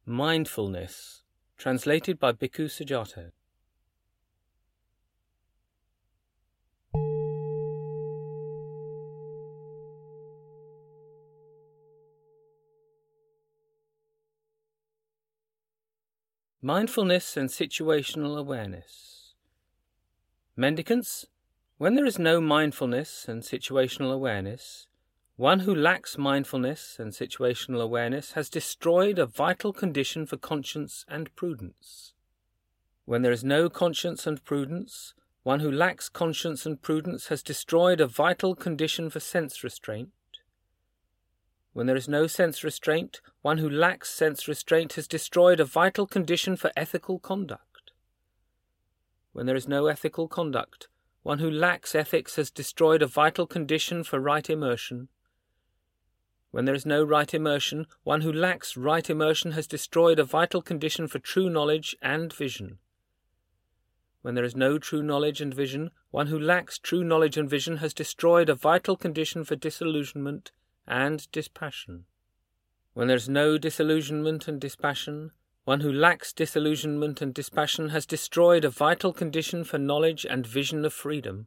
Mindfulness, translated by Bhikkhu Sujato. Mindfulness and situational awareness. Mendicants, when there is no mindfulness and situational awareness, one who lacks mindfulness and situational awareness has destroyed a vital condition for conscience and prudence. When there is no conscience and prudence, one who lacks conscience and prudence has destroyed a vital condition for sense restraint. When there is no sense restraint, one who lacks sense restraint has destroyed a vital condition for ethical conduct. When there is no ethical conduct, one who lacks ethics has destroyed a vital condition for right immersion. When there is no right immersion, one who lacks right immersion has destroyed a vital condition for true knowledge and vision. When there is no true knowledge and vision, one who lacks true knowledge and vision has destroyed a vital condition for disillusionment and dispassion. When there is no disillusionment and dispassion, one who lacks disillusionment and dispassion has destroyed a vital condition for knowledge and vision of freedom.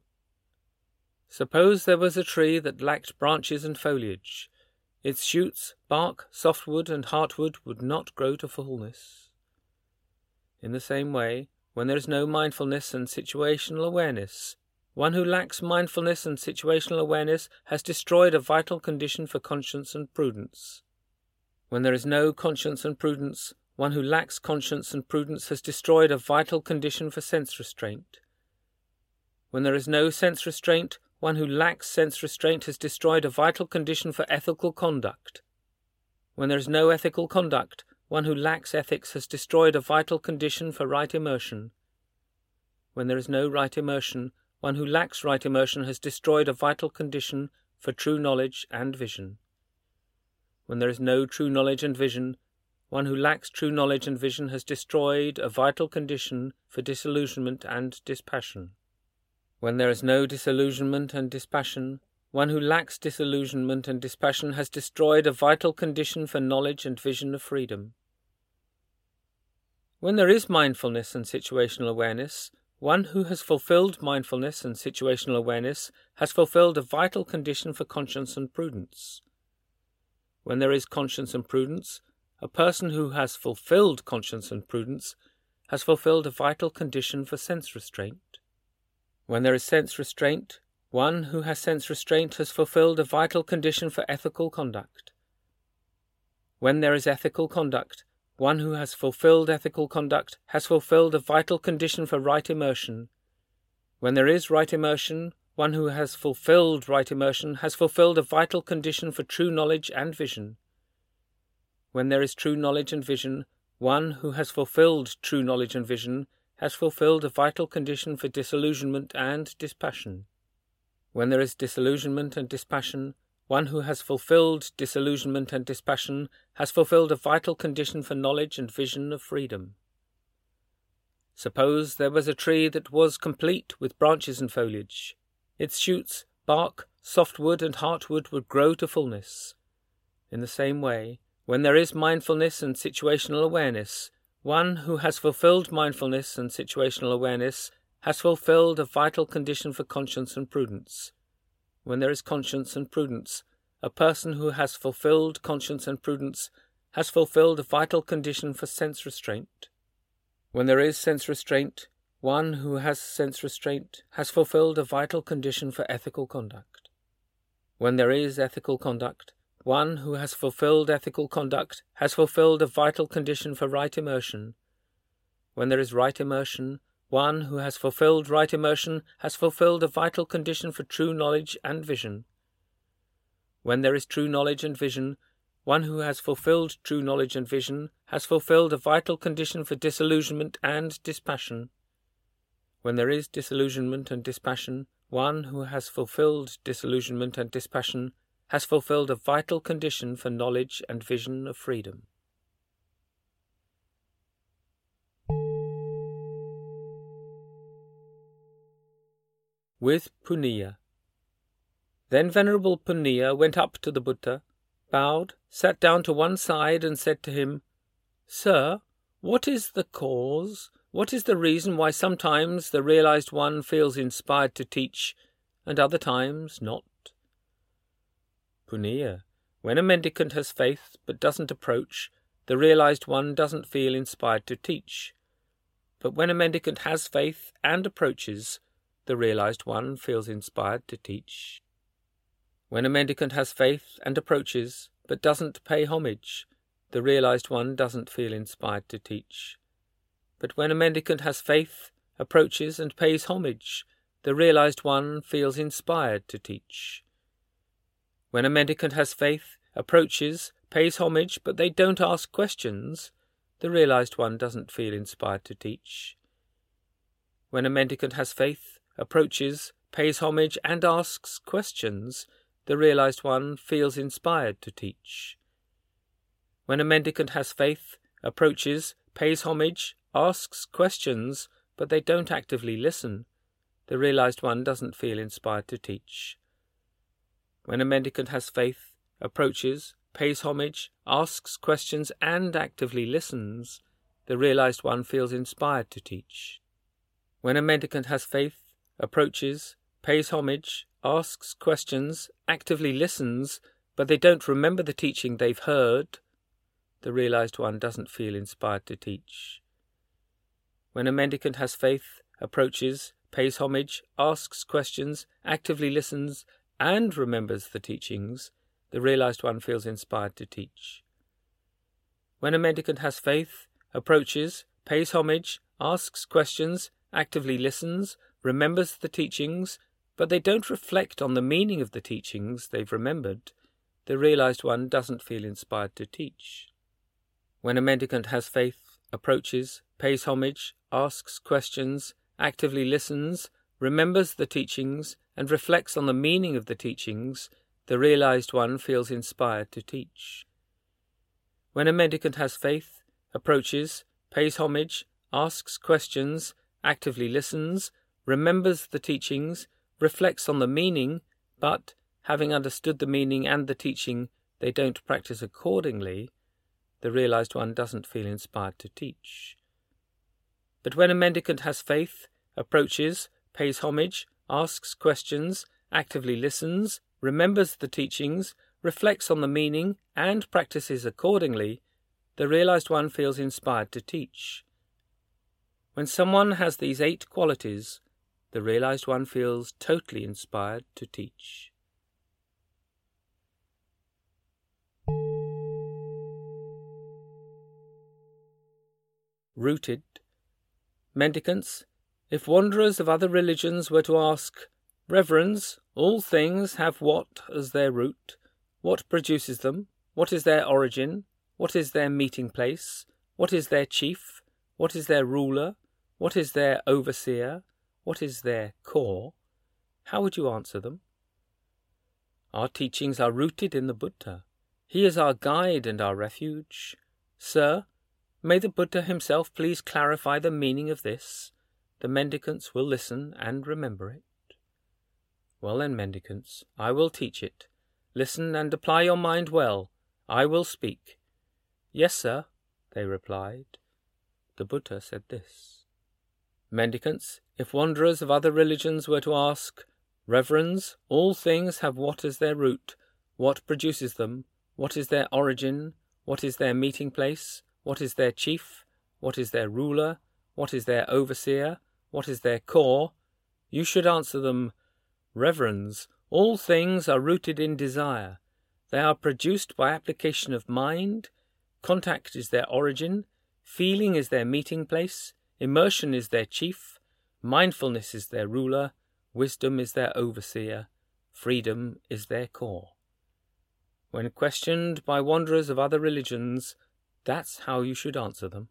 Suppose there was a tree that lacked branches and foliage. Its shoots, bark, softwood, and heartwood would not grow to fullness. In the same way, when there is no mindfulness and situational awareness, one who lacks mindfulness and situational awareness has destroyed a vital condition for conscience and prudence. When there is no conscience and prudence, one who lacks conscience and prudence has destroyed a vital condition for sense restraint. When there is no sense restraint, one who lacks sense restraint has destroyed a vital condition for ethical conduct. When there is no ethical conduct, one who lacks ethics has destroyed a vital condition for right immersion. When there is no right immersion, one who lacks right immersion has destroyed a vital condition for true knowledge and vision. When there is no true knowledge and vision, one who lacks true knowledge and vision has destroyed a vital condition for disillusionment and dispassion. When there is no disillusionment and dispassion, one who lacks disillusionment and dispassion has destroyed a vital condition for knowledge and vision of freedom. When there is mindfulness and situational awareness, one who has fulfilled mindfulness and situational awareness has fulfilled a vital condition for conscience and prudence. When there is conscience and prudence, a person who has fulfilled conscience and prudence has fulfilled a vital condition for sense restraint. When there is sense restraint, one who has sense restraint has fulfilled a vital condition for ethical conduct. When there is ethical conduct, one who has fulfilled ethical conduct has fulfilled a vital condition for right immersion. When there is right immersion, one who has fulfilled right immersion has fulfilled a vital condition for true knowledge and vision. When there is true knowledge and vision, one who has fulfilled true knowledge and vision has fulfilled a vital condition for disillusionment and dispassion. When there is disillusionment and dispassion, one who has fulfilled disillusionment and dispassion has fulfilled a vital condition for knowledge and vision of freedom. Suppose there was a tree that was complete with branches and foliage. Its shoots, bark, softwood, and heartwood would grow to fullness. In the same way, when there is mindfulness and situational awareness, one who has fulfilled mindfulness and situational awareness has fulfilled a vital condition for conscience and prudence. When there is conscience and prudence, a person who has fulfilled conscience and prudence has fulfilled a vital condition for sense restraint. When there is sense restraint, one who has sense restraint has fulfilled a vital condition for ethical conduct. When there is ethical conduct, one who has fulfilled ethical conduct has fulfilled a vital condition for right immersion. When there is right immersion, one who has fulfilled right immersion has fulfilled a vital condition for true knowledge and vision. When there is true knowledge and vision, one who has fulfilled true knowledge and vision has fulfilled a vital condition for disillusionment and dispassion. When there is disillusionment and dispassion, one who has fulfilled disillusionment and dispassion has fulfilled a vital condition for knowledge and vision of freedom. With Punniya. Then Venerable Punniya went up to the Buddha, bowed, sat down to one side and said to him, Sir, what is the cause? What is the reason why sometimes the realized one feels inspired to teach and other times not? Punniya, when a mendicant has faith but doesn't approach, the realized one doesn't feel inspired to teach. But when a mendicant has faith and approaches, the realized one feels inspired to teach. When a mendicant has faith and approaches but doesn't pay homage, the realized one doesn't feel inspired to teach. But when a mendicant has faith, approaches and pays homage, the realized one feels inspired to teach. When a mendicant has faith, approaches, pays homage, but they don't ask questions, the realized one doesn't feel inspired to teach. When a mendicant has faith, approaches, pays homage, and asks questions, the realized one feels inspired to teach. When a mendicant has faith, approaches, pays homage, asks questions, but they don't actively listen, the realized one doesn't feel inspired to teach. When a mendicant has faith, approaches, pays homage, asks questions, and actively listens, the realized one feels inspired to teach. When a mendicant has faith, approaches, pays homage, asks questions, actively listens, but they don't remember the teaching they've heard, the realized one doesn't feel inspired to teach. When a mendicant has faith, approaches, pays homage, asks questions, actively listens, and remembers the teachings, the realized one feels inspired to teach. When a mendicant has faith, approaches, pays homage, asks questions, actively listens, remembers the teachings, but they don't reflect on the meaning of the teachings they've remembered, the realized one doesn't feel inspired to teach. When a mendicant has faith, approaches, pays homage, asks questions, actively listens, remembers the teachings, and reflects on the meaning of the teachings, the realized one feels inspired to teach. When a mendicant has faith, approaches, pays homage, asks questions, actively listens, remembers the teachings, reflects on the meaning, but, having understood the meaning and the teaching, they don't practice accordingly, the realized one doesn't feel inspired to teach. But when a mendicant has faith, approaches, pays homage, asks questions, actively listens, remembers the teachings, reflects on the meaning, and practices accordingly, the realized one feels inspired to teach. When someone has these 8 qualities, the realized one feels totally inspired to teach. Rooted. Mendicants, if wanderers of other religions were to ask, Reverends, all things have what as their root? What produces them? What is their origin? What is their meeting place? What is their chief? What is their ruler? What is their overseer? What is their core? How would you answer them? Our teachings are rooted in the Buddha. He is our guide and our refuge. Sir, may the Buddha himself please clarify the meaning of this. The mendicants will listen and remember it. Well then, mendicants, I will teach it. Listen and apply your mind well. I will speak. Yes, sir, they replied. The Buddha said this. Mendicants, if wanderers of other religions were to ask, Reverends, all things have what as their root? What produces them? What is their origin? What is their meeting place? What is their chief? What is their ruler? What is their overseer? What is their core? You should answer them, Reverends, all things are rooted in desire. They are produced by application of mind. Contact is their origin. Feeling is their meeting place. Immersion is their chief. Mindfulness is their ruler. Wisdom is their overseer. Freedom is their core. When questioned by wanderers of other religions, that's how you should answer them.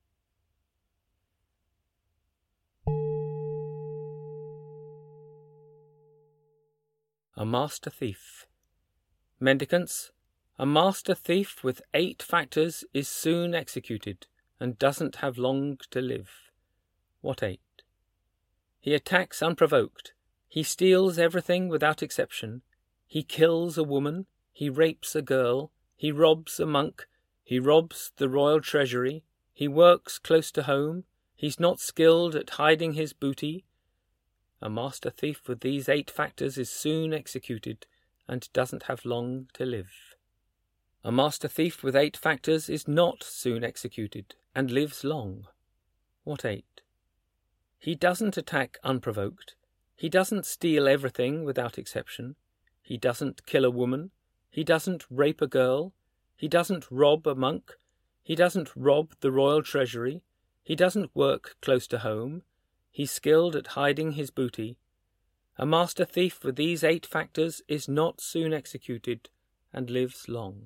A master thief. Mendicants, a master thief with 8 factors is soon executed and doesn't have long to live. What 8? He attacks unprovoked. He steals everything without exception. He kills a woman. He rapes a girl. He robs a monk. He robs the royal treasury. He works close to home. He's not skilled at hiding his booty. A master thief with these 8 factors is soon executed and doesn't have long to live. A master thief with 8 factors is not soon executed and lives long. What 8? He doesn't attack unprovoked. He doesn't steal everything without exception. He doesn't kill a woman. He doesn't rape a girl. He doesn't rob a monk. He doesn't rob the royal treasury. He doesn't work close to home. He's skilled at hiding his booty. A master thief with these 8 factors is not soon executed and lives long.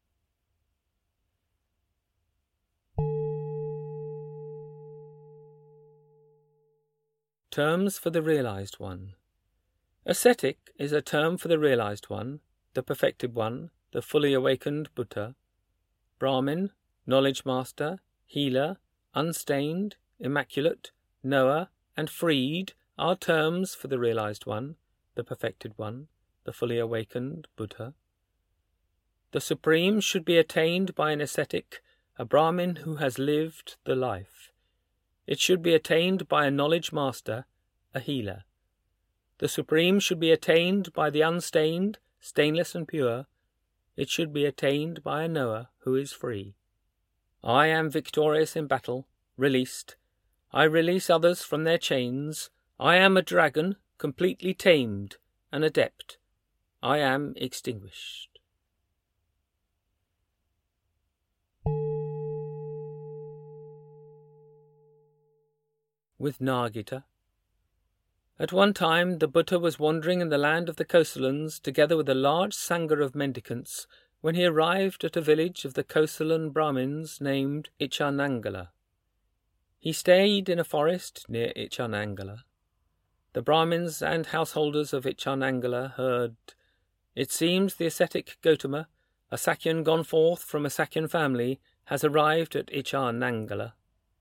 Terms for the realized one. Ascetic is a term for the realized one, the perfected one, the fully awakened Buddha. Brahmin, knowledge master, healer, unstained, immaculate, knower, and freed are terms for the realized one, the perfected one, the fully awakened Buddha. The supreme should be attained by an ascetic, a Brahmin who has lived the life. It should be attained by a knowledge master, a healer. The supreme should be attained by the unstained, stainless and pure. It should be attained by a knower who is free. I am victorious in battle, released. I release others from their chains. I am a dragon, completely tamed, an adept. I am extinguished. With Nargita. At one time the Buddha was wandering in the land of the Kosalans together with a large sangha of mendicants when he arrived at a village of the Kosalan Brahmins named Ichanangala. He stayed in a forest near Ichanangala. The Brahmins and householders of Ichanangala heard, "It seems the ascetic Gotama, a Sakyan gone forth from a Sakyan family, has arrived at Ichanangala.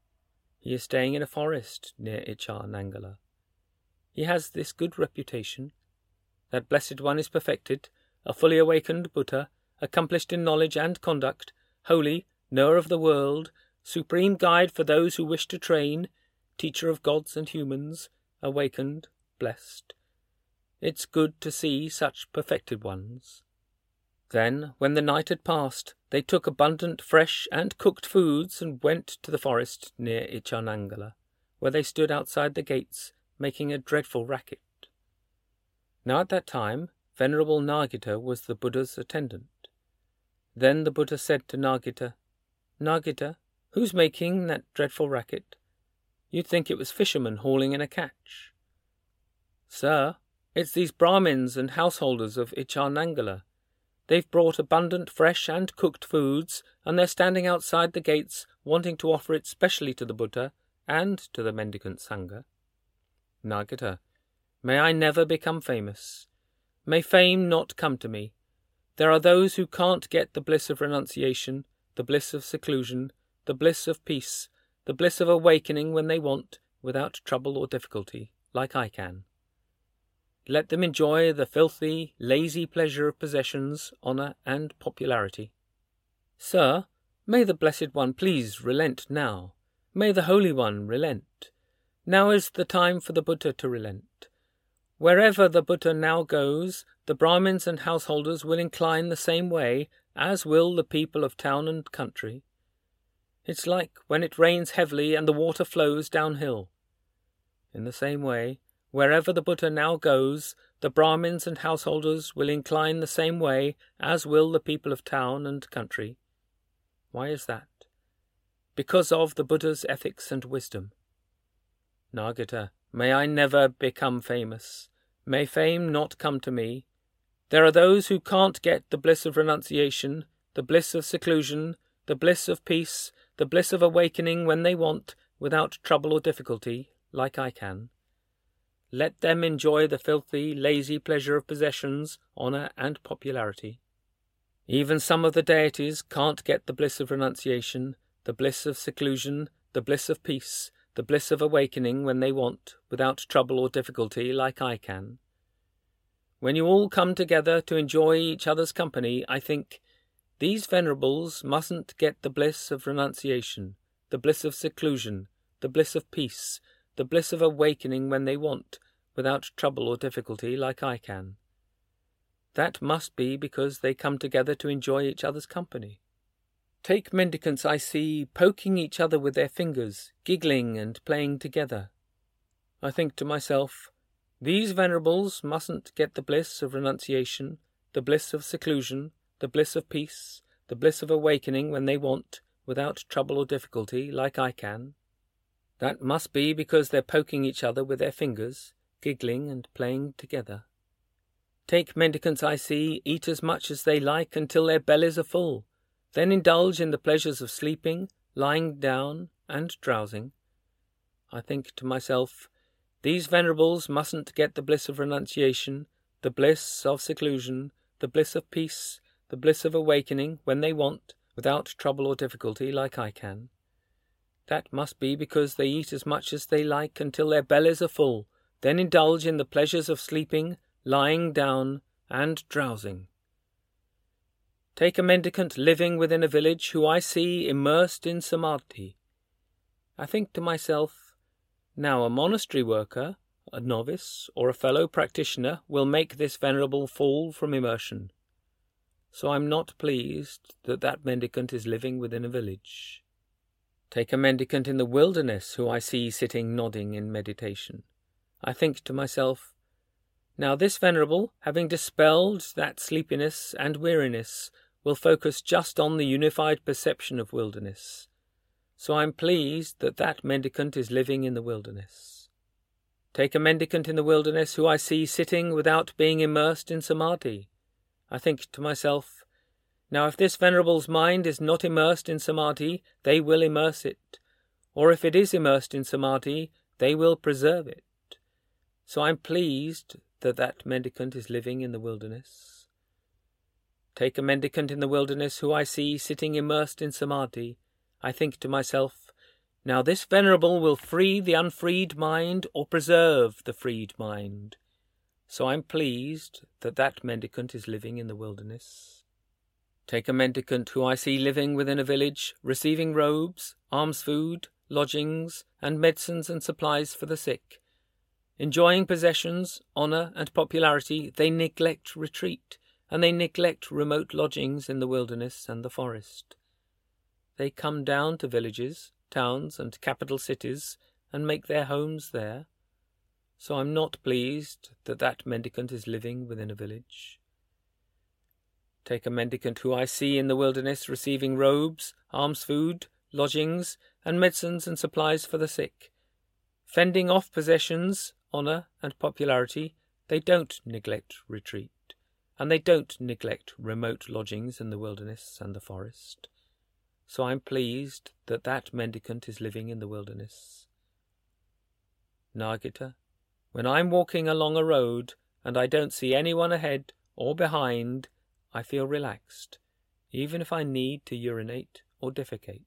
He is staying in a forest near Ichanangala. He has this good reputation. That blessed one is perfected, a fully awakened Buddha, accomplished in knowledge and conduct, holy, knower of the world, supreme guide for those who wish to train, teacher of gods and humans, awakened, blessed. It's good to see such perfected ones." Then, when the night had passed, they took abundant fresh and cooked foods and went to the forest near Ichanangala, where they stood outside the gates, making a dreadful racket. Now at that time, Venerable Nargita was the Buddha's attendant. Then the Buddha said to Nargita, "Nargita, who's making that dreadful racket? You'd think it was fishermen hauling in a catch." "Sir, it's these Brahmins and householders of Ichanangala. They've brought abundant fresh and cooked foods, and they're standing outside the gates wanting to offer it specially to the Buddha and to the mendicant Sangha." Nargita, "May I never become famous. May fame not come to me. There are those who can't get the bliss of renunciation, the bliss of seclusion, the bliss of peace, the bliss of awakening when they want, without trouble or difficulty, like I can. Let them enjoy the filthy, lazy pleasure of possessions, honour, and popularity. Sir, may the Blessed One please relent now. May the Holy One relent. Now is the time for the Buddha to relent. Wherever the Buddha now goes, the Brahmins and householders will incline the same way, as will the people of town and country. It's like when it rains heavily and the water flows downhill. In the same way, wherever the Buddha now goes, the Brahmins and householders will incline the same way, as will the people of town and country. Why is that? Because of the Buddha's ethics and wisdom. Nargita, may I never become famous. May fame not come to me. There are those who can't get the bliss of renunciation, the bliss of seclusion, the bliss of peace, the bliss of awakening when they want, without trouble or difficulty, like I can. Let them enjoy the filthy, lazy pleasure of possessions, honour, and popularity. Even some of the deities can't get the bliss of renunciation, the bliss of seclusion, the bliss of peace, the bliss of awakening when they want, without trouble or difficulty, like I can. When you all come together to enjoy each other's company, I think, these venerables mustn't get the bliss of renunciation, the bliss of seclusion, the bliss of peace, the bliss of awakening when they want, without trouble or difficulty, like I can. That must be because they come together to enjoy each other's company. Take mendicants I see poking each other with their fingers, giggling and playing together. I think to myself, these venerables mustn't get the bliss of renunciation, the bliss of seclusion, the bliss of peace, the bliss of awakening when they want, without trouble or difficulty, like I can. That must be because they're poking each other with their fingers, giggling and playing together. Take mendicants I see eat as much as they like until their bellies are full, then indulge in the pleasures of sleeping, lying down, and drowsing. I think to myself, these venerables mustn't get the bliss of renunciation, the bliss of seclusion, the bliss of peace, the bliss of awakening when they want, without trouble or difficulty, like I can. That must be because they eat as much as they like until their bellies are full, then indulge in the pleasures of sleeping, lying down, and drowsing. Take a mendicant living within a village who I see immersed in samadhi. I think to myself, now a monastery worker, a novice, or a fellow practitioner will make this venerable fall from immersion. So I'm not pleased that that mendicant is living within a village. Take a mendicant in the wilderness who I see sitting nodding in meditation. I think to myself, now this venerable, having dispelled that sleepiness and weariness, will focus just on the unified perception of wilderness. So I'm pleased that that mendicant is living in the wilderness. Take a mendicant in the wilderness who I see sitting without being immersed in samadhi. I think to myself, now if this venerable's mind is not immersed in samadhi, they will immerse it, or if it is immersed in samadhi, they will preserve it. So I'm pleased that that mendicant is living in the wilderness. Take a mendicant in the wilderness who I see sitting immersed in samadhi. I think to myself, now this venerable will free the unfreed mind or preserve the freed mind. So I'm pleased that that mendicant is living in the wilderness. Take a mendicant who I see living within a village, receiving robes, alms food, lodgings, and medicines and supplies for the sick. Enjoying possessions, honour, and popularity, they neglect retreat, and they neglect remote lodgings in the wilderness and the forest. They come down to villages, towns, and capital cities, and make their homes there. So I'm not pleased that that mendicant is living within a village. Take a mendicant who I see in the wilderness receiving robes, alms food, lodgings, and medicines and supplies for the sick. Fending off possessions, honour, and popularity, they don't neglect retreat, and they don't neglect remote lodgings in the wilderness and the forest. So I'm pleased that that mendicant is living in the wilderness. Nagita, when I'm walking along a road and I don't see anyone ahead or behind, I feel relaxed, even if I need to urinate or defecate.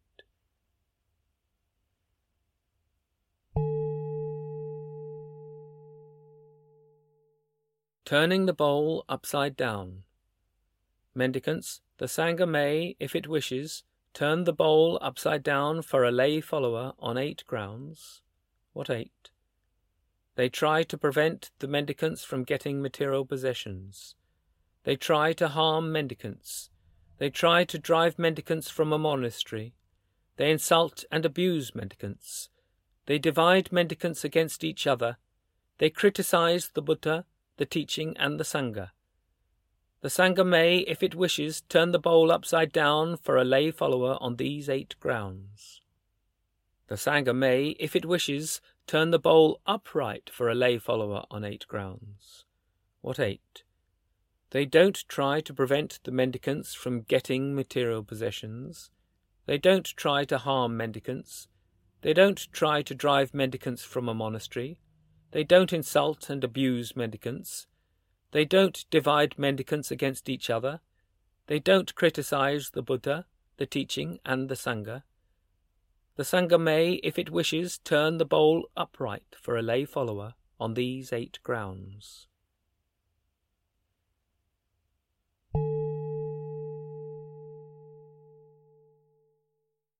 Turning the bowl upside down. Mendicants, the Sangha may, if it wishes, turn the bowl upside down for a lay follower on 8 grounds. What 8? They try to prevent the mendicants from getting material possessions. They try to harm mendicants. They try to drive mendicants from a monastery. They insult and abuse mendicants. They divide mendicants against each other. They criticize the Buddha, the teaching, and the Sangha. The Sangha may, if it wishes, turn the bowl upside down for a lay follower on these 8 grounds. The Sangha may, if it wishes, turn the bowl upright for a lay follower on 8 grounds. What 8? They don't try to prevent the mendicants from getting material possessions. They don't try to harm mendicants. They don't try to drive mendicants from a monastery. They don't insult and abuse mendicants. They don't divide mendicants against each other. They don't criticize the Buddha, the teaching, and the Sangha. The Sangha may, if it wishes, turn the bowl upright for a lay follower on these 8 grounds.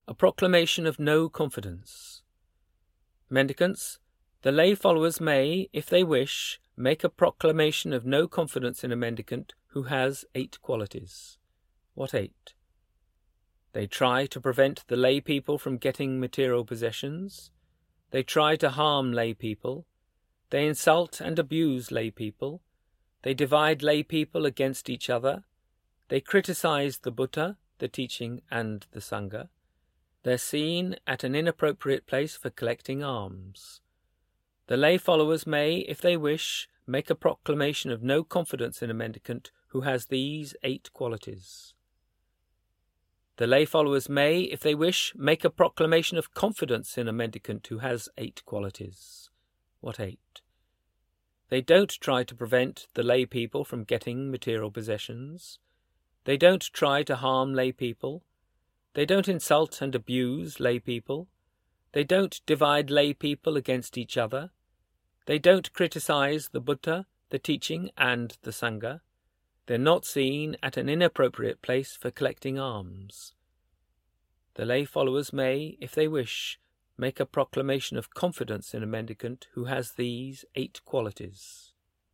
A proclamation of no confidence. Mendicants, the lay followers may, if they wish, make a proclamation of no confidence in a mendicant who has 8 qualities. What 8? They try to prevent the lay people from getting material possessions. They try to harm lay people. They insult and abuse lay people. They divide lay people against each other. They criticize the Buddha, the teaching, and the Sangha. They're seen at an inappropriate place for collecting alms. The lay followers may, if they wish, make a proclamation of no confidence in a mendicant who has these 8 qualities. The lay followers may, if they wish, make a proclamation of confidence in a mendicant who has 8 qualities. What 8? They don't try to prevent the lay people from getting material possessions. They don't try to harm lay people. They don't insult and abuse lay people. They don't divide lay people against each other. They don't criticize the Buddha, the teaching, and the Sangha. They're not seen at an inappropriate place for collecting alms. The lay followers may, if they wish, make a proclamation of confidence in a mendicant who has these 8 qualities.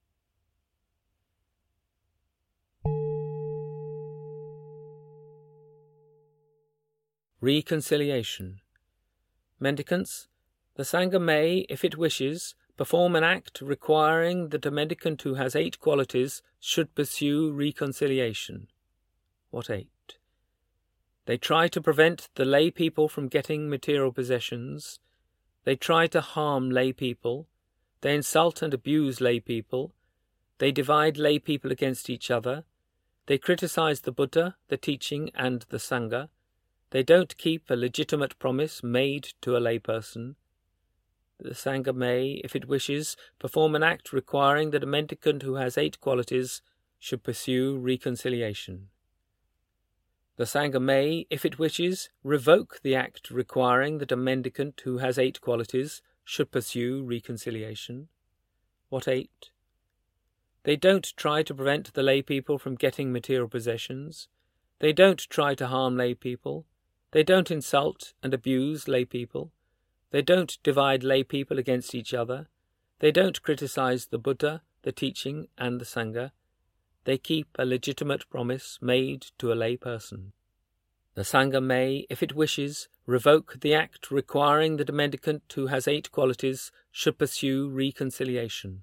Reconciliation. Mendicants, the Sangha may, if it wishes, perform an act requiring that a mendicant who has 8 qualities should pursue reconciliation. What 8? They try to prevent the lay people from getting material possessions. They try to harm lay people. They insult and abuse lay people. They divide lay people against each other. They criticize the Buddha, the teaching, and the Sangha. They don't keep a legitimate promise made to a lay person. The Sangha may, if it wishes, perform an act requiring that a mendicant who has 8 qualities should pursue reconciliation. The Sangha may, if it wishes, revoke the act requiring that a mendicant who has 8 qualities should pursue reconciliation. What 8? They don't try to prevent the lay people from getting material possessions. They don't try to harm lay people. They don't insult and abuse lay people. They don't divide lay people against each other. They don't criticize the Buddha, the teaching, and the Sangha. They keep a legitimate promise made to a lay person. The Sangha may, if it wishes, revoke the act requiring that a mendicant who has 8 qualities should pursue reconciliation.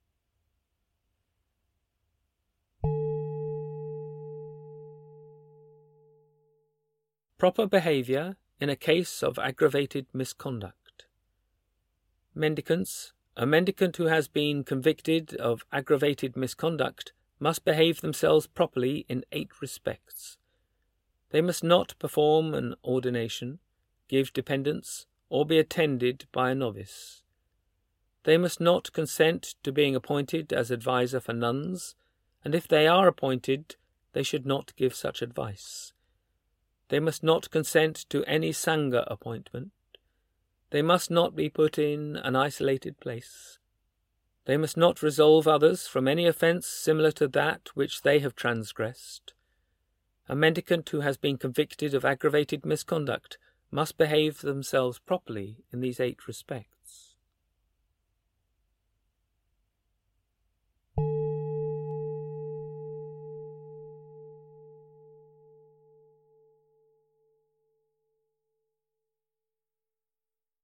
Proper behaviour in a case of aggravated misconduct. Mendicants, a mendicant who has been convicted of aggravated misconduct must behave themselves properly in 8 respects. They must not perform an ordination, give dependence, or be attended by a novice. They must not consent to being appointed as adviser for nuns, and if they are appointed, they should not give such advice. They must not consent to any Sangha appointment. They must not be put in an isolated place. They must not resolve others from any offence similar to that which they have transgressed. A mendicant who has been convicted of aggravated misconduct must behave themselves properly in these 8 respects.